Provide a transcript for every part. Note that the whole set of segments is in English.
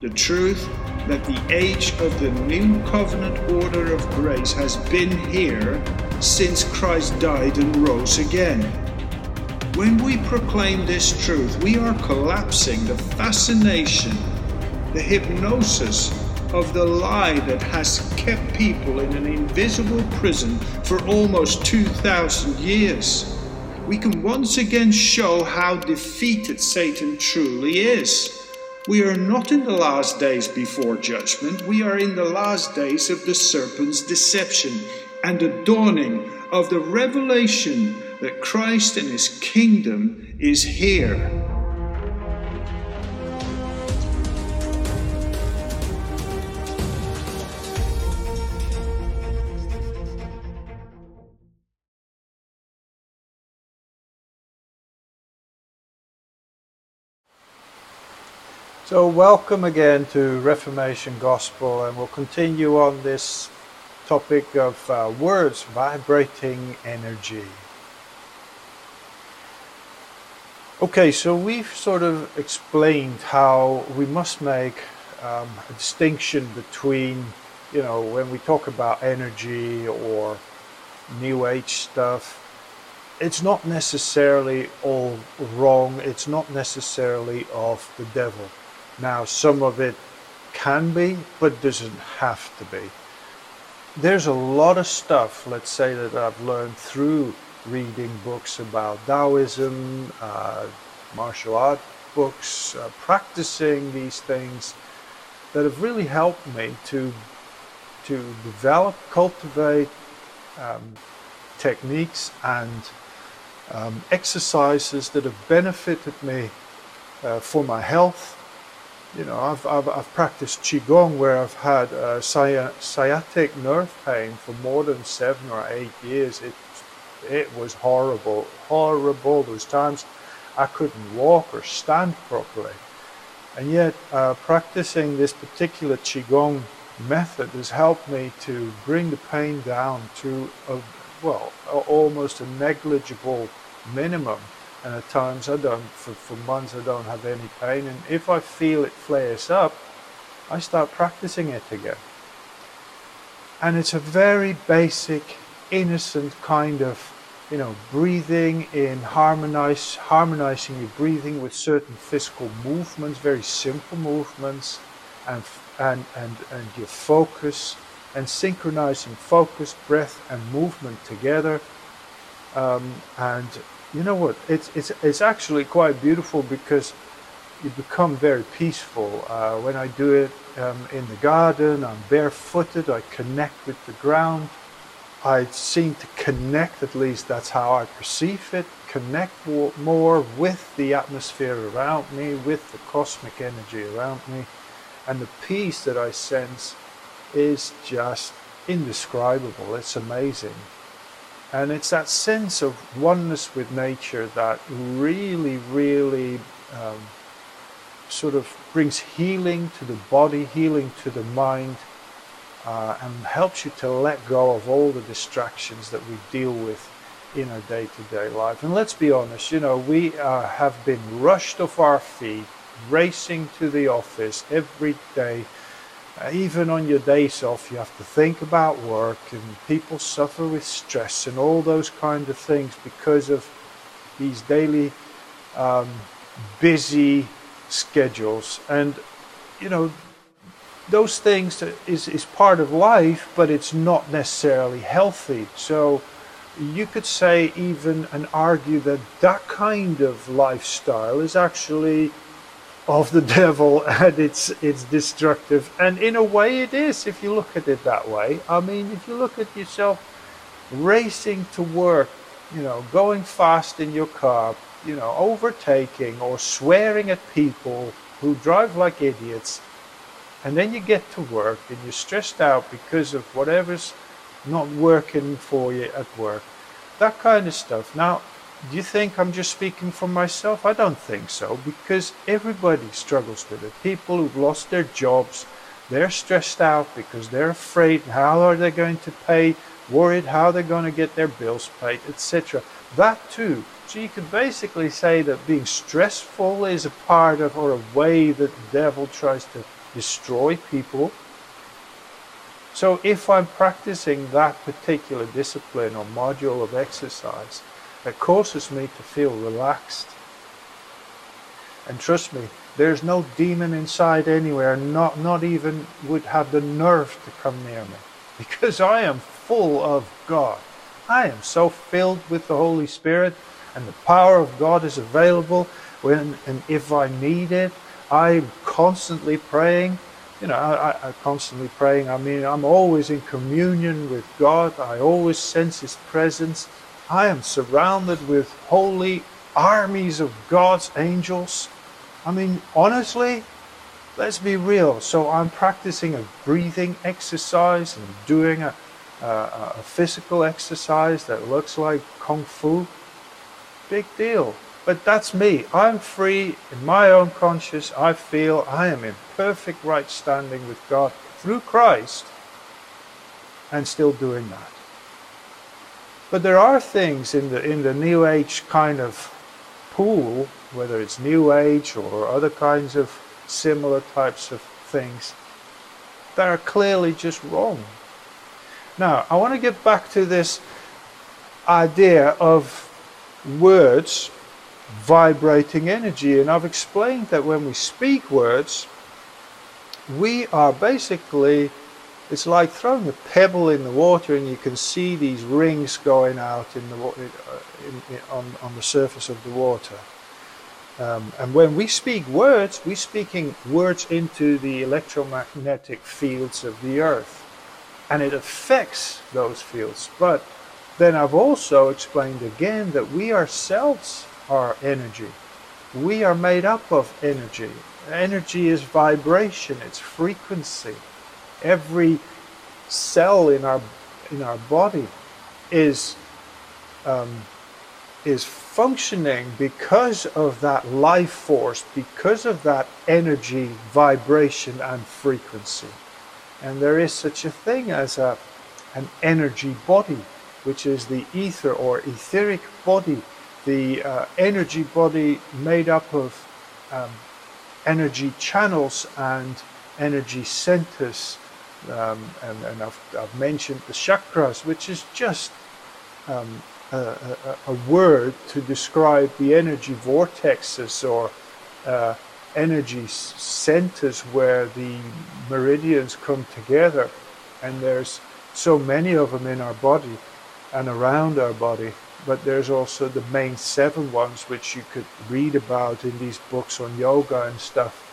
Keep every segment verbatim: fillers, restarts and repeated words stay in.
The truth that the age of the new covenant order of grace has been here since Christ died and rose again. When we proclaim this truth, we are collapsing the fascination, the hypnosis of the lie that has kept people in an invisible prison for almost two thousand years. We can once again show how defeated Satan truly is. We are not in the last days before judgment. We are in the last days of the serpent's deception and the dawning of the revelation that Christ and his kingdom is here. So welcome again to Reformation Gospel, and we'll continue on this topic of uh, words, vibrating energy. Okay, so we've sort of explained how we must make um, a distinction between, you know, when we talk about energy or New Age stuff, it's not necessarily all wrong, it's not necessarily of the devil. Now, some of it can be, but doesn't have to be. There's a lot of stuff, let's say, that I've learned through reading books about Taoism, uh, martial art books, uh, practicing these things that have really helped me to, to develop, cultivate um, techniques and um, exercises that have benefited me uh, for my health. You know, I've, I've, I've practiced Qigong where I've had uh, sci- sciatic nerve pain for more than seven or eight years. It, it was horrible, horrible. Those times I couldn't walk or stand properly. And yet uh, practicing this particular Qigong method has helped me to bring the pain down to, a, well, a, almost a negligible minimum. And at times I don't, for, for months I don't have any pain. And if I feel it flares up, I start practicing it again. And it's a very basic, innocent kind of, you know, breathing in, harmonize, harmonizing your breathing with certain physical movements, very simple movements, and, and, and, and your focus, and synchronizing focus, breath, and movement together. Um, and You know what? It's it's it's actually quite beautiful because you become very peaceful. Uh, when I do it um, in the garden, I'm barefooted. I connect with the ground. I seem to connect. At least that's how I perceive it. Connect more, more with the atmosphere around me, with the cosmic energy around me, and the peace that I sense is just indescribable. It's amazing. And it's that sense of oneness with nature that really, really um, sort of brings healing to the body, healing to the mind, uh, and helps you to let go of all the distractions that we deal with in our day-to-day life. And let's be honest, you know, we uh, have been rushed off our feet, racing to the office every day. Uh, even on your days off, you have to think about work, and people suffer with stress and all those kind of things because of these daily um, busy schedules. And you know, those things is, is part of life, but it's not necessarily healthy. So you could say even and argue that that kind of lifestyle is actually of the devil, and it's it's destructive. And in a way it is, if you look at it that way. I mean, if you look at yourself racing to work, you know, going fast in your car, you know, overtaking or swearing at people who drive like idiots, and then you get to work and you're stressed out because of whatever's not working for you at work, that kind of stuff. Now, do you think I'm just speaking for myself? I don't think so, because everybody struggles with it. People who've lost their jobs, they're stressed out because they're afraid how are they going to pay, worried how they're going to get their bills paid, et cetera. That too. So you could basically say that being stressful is a part of, or a way that the devil tries to destroy people. So if I'm practicing that particular discipline or module of exercise, that causes me to feel relaxed. And trust me, there's no demon inside anywhere, not, not even would have the nerve to come near me. Because I am full of God. I am so filled with the Holy Spirit, and the power of God is available when and if I need it. I'm constantly praying. You know, I, I, I constantly praying. I mean, I'm always in communion with God. I always sense His presence. I am surrounded with holy armies of God's angels. I mean, honestly, let's be real. So I'm practicing a breathing exercise and doing a, a, a physical exercise that looks like Kung Fu. Big deal. But that's me. I'm free in my own conscience. I feel I am in perfect right standing with God through Christ and still doing that. But there are things in the in the New Age kind of pool, whether it's New Age or other kinds of similar types of things, that are clearly just wrong. Now, I want to get back to this idea of words vibrating energy, and I've explained that when we speak words, we are basically, it's like throwing a pebble in the water and you can see these rings going out in the in, in, on, on the surface of the water. Um, and when we speak words, we're speaking words into the electromagnetic fields of the earth. And it affects those fields. But then I've also explained again that we ourselves are energy. We are made up of energy. Energy is vibration, it's frequency. Every cell in our in our body is um, is functioning because of that life force, because of that energy, vibration, and frequency. And there is such a thing as a an energy body, which is the ether or etheric body, the uh, energy body made up of um, energy channels and energy centers. Um, and, and I've, I've mentioned the chakras, which is just um, a, a, a word to describe the energy vortexes or uh, energy centers where the meridians come together. And there's so many of them in our body and around our body. But there's also the main seven ones, which you could read about in these books on yoga and stuff.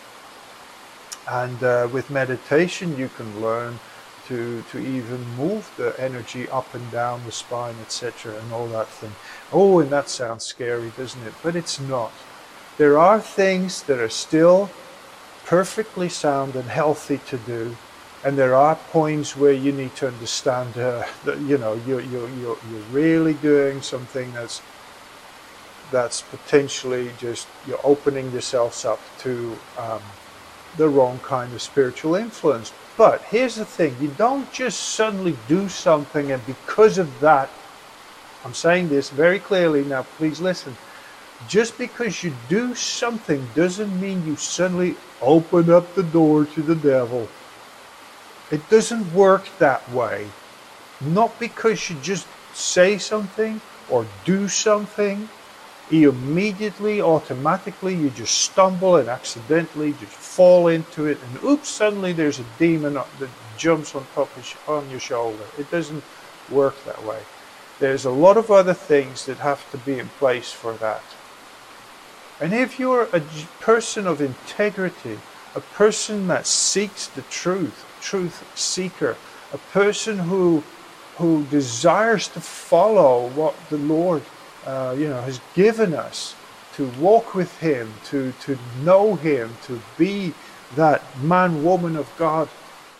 And uh, with meditation, you can learn to to even move the energy up and down the spine, et cetera, and all that thing. Oh, and that sounds scary, doesn't it? But it's not. There are things that are still perfectly sound and healthy to do, and there are points where you need to understand uh, that you know you you you you're really doing something that's that's potentially just you're opening yourselves up to. Um, the wrong kind of spiritual influence. But here's the thing, you don't just suddenly do something and because of that, I'm saying this very clearly now, please listen, just because you do something doesn't mean you suddenly open up the door to the devil. It doesn't work that way. Not because you just say something or do something, you immediately, automatically, you just stumble and accidentally just fall into it, and oops, suddenly there's a demon that jumps on top of on your shoulder. It doesn't work that way. There's a lot of other things that have to be in place for that. And if you're a person of integrity, a person that seeks the truth, truth seeker, a person who who desires to follow what the Lord Uh, you know, has given us to walk with Him, to, to know Him, to be that man, woman of God,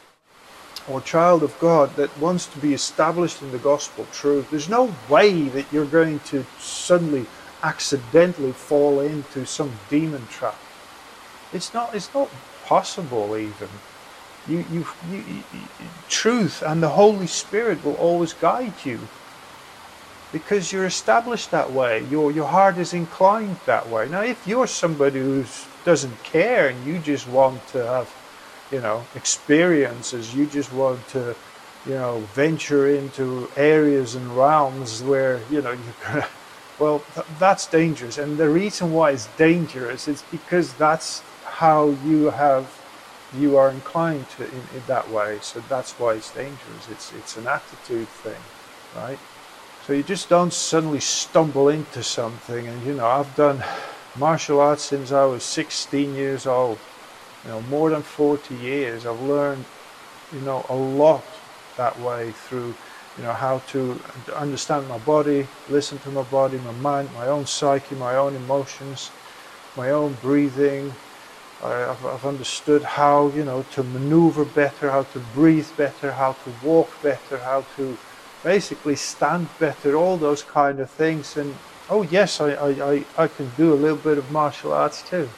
or child of God that wants to be established in the gospel truth. There's no way that you're going to suddenly accidentally fall into some demon trap. It's not. It's not possible even. You, you, you, you truth and the Holy Spirit will always guide you. Because you're established that way, your your heart is inclined that way. Now, if you're somebody who doesn't care and you just want to have you know, experiences. You just want to, you know, venture into areas and realms where, you know, you're gonna, well, th- that's dangerous. And the reason why it's dangerous is because that's how you have, you are inclined to in, in that way. So that's why it's dangerous. It's it's an attitude thing, right? So you just don't suddenly stumble into something. And, you know, I've done martial arts since I was sixteen years old. You know, more than forty years. I've learned, you know, a lot that way through, you know, how to understand my body, listen to my body, my mind, my own psyche, my own emotions, my own breathing. I, I've, I've understood how, you know, to maneuver better, how to breathe better, how to walk better, how to basically stand better, all those kind of things. And oh yes, I, I, I, I can do a little bit of martial arts too.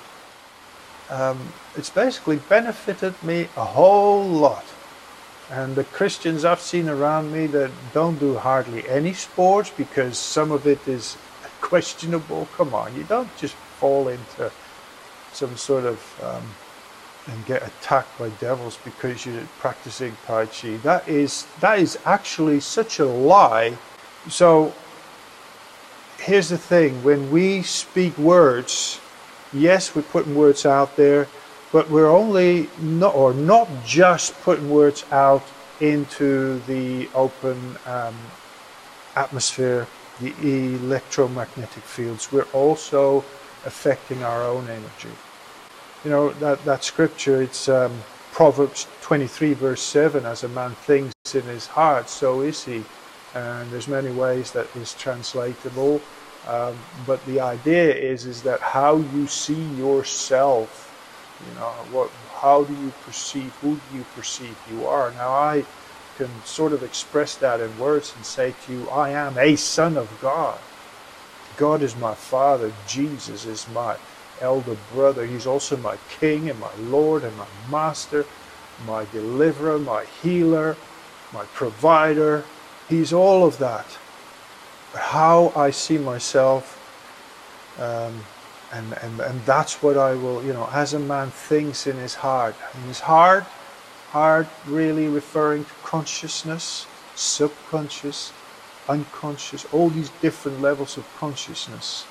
Um, it's basically benefited me a whole lot. And the Christians I've seen around me that don't do hardly any sports because some of it is questionable. Come on, you don't just fall into some sort of um, and get attacked by devils because you're practicing Tai Chi. That is that is actually such a lie. So here's the thing: when we speak words, yes, we're putting words out there, but we're only not, or not just putting words out into the open um, atmosphere, the electromagnetic fields. We're also affecting our own energy. You know, that, that scripture, it's um, Proverbs twenty-three verse seven, as a man thinks in his heart, so is he. And there's many ways that is translatable. Um, but the idea is, is that how you see yourself, you know, what, how do you perceive, who do you perceive you are? Now I can sort of express that in words and say to you, I am a son of God. God is my Father. Jesus is my elder brother. He's also my King and my Lord and my Master, my deliverer, my healer, my provider. He's all of that. But how I see myself, um, and, and, and that's what I will, you know, as a man thinks in his heart. In his heart, heart really referring to consciousness, subconscious, unconscious, all these different levels of consciousness.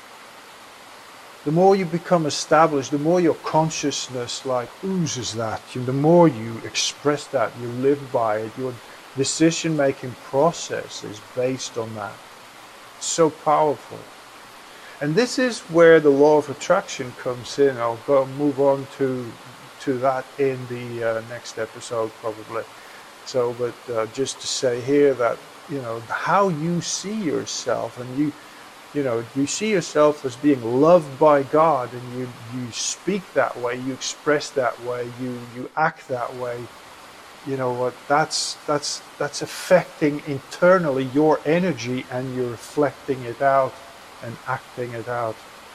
The more you become established, the more your consciousness like oozes that, the more you express that, you live by it, your decision-making process is based on that. It's so powerful. And this is where the law of attraction comes in. I'll go move on to to that in the uh, next episode probably. So, but uh, just to say here that, you know, how you see yourself, and you you know, you see yourself as being loved by God, and you you speak that way, you express that way, you you act that way. You know what, that's that's that's affecting internally your energy, and you're reflecting it out and acting it out.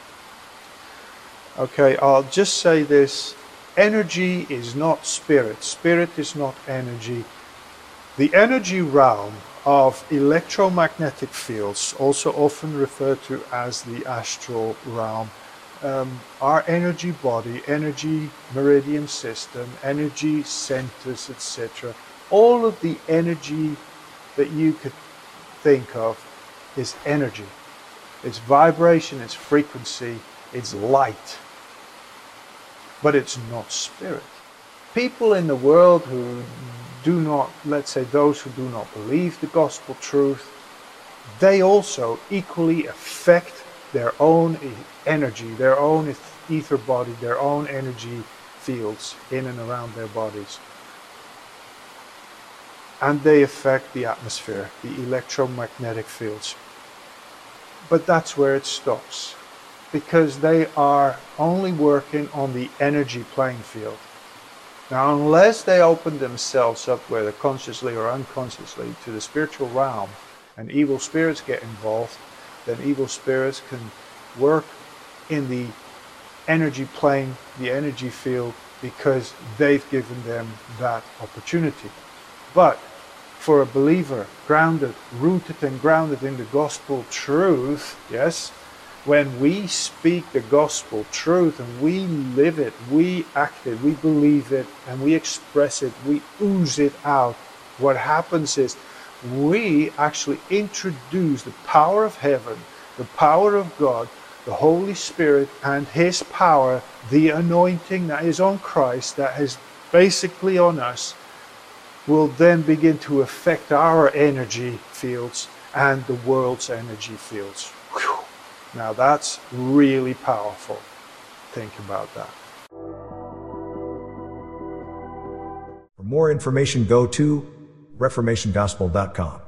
Okay, I'll just say this: energy is not spirit. Spirit is not energy. The energy realm of electromagnetic fields, also often referred to as the astral realm, um, our energy body, energy meridian system, energy centers, et cetera. All of the energy that you could think of is energy. It's vibration, it's frequency, it's light. But it's not spirit. People in the world who do not, let's say those who do not believe the gospel truth, they also equally affect their own energy, their own ether body, their own energy fields in and around their bodies. And they affect the atmosphere, the electromagnetic fields. But that's where it stops, because they are only working on the energy playing field. Now, unless they open themselves up, whether consciously or unconsciously, to the spiritual realm, and evil spirits get involved, then evil spirits can work in the energy plane, the energy field, because they've given them that opportunity. But for a believer, grounded, rooted and grounded in the gospel truth, yes, when we speak the gospel truth and we live it, we act it, we believe it, and we express it, we ooze it out, what happens is we actually introduce the power of heaven, the power of God, the Holy Spirit, and His power, the anointing that is on Christ, that is basically on us, will then begin to affect our energy fields and the world's energy fields. Whew. Now that's really powerful. Think about that. For more information, go to reformation gospel dot com.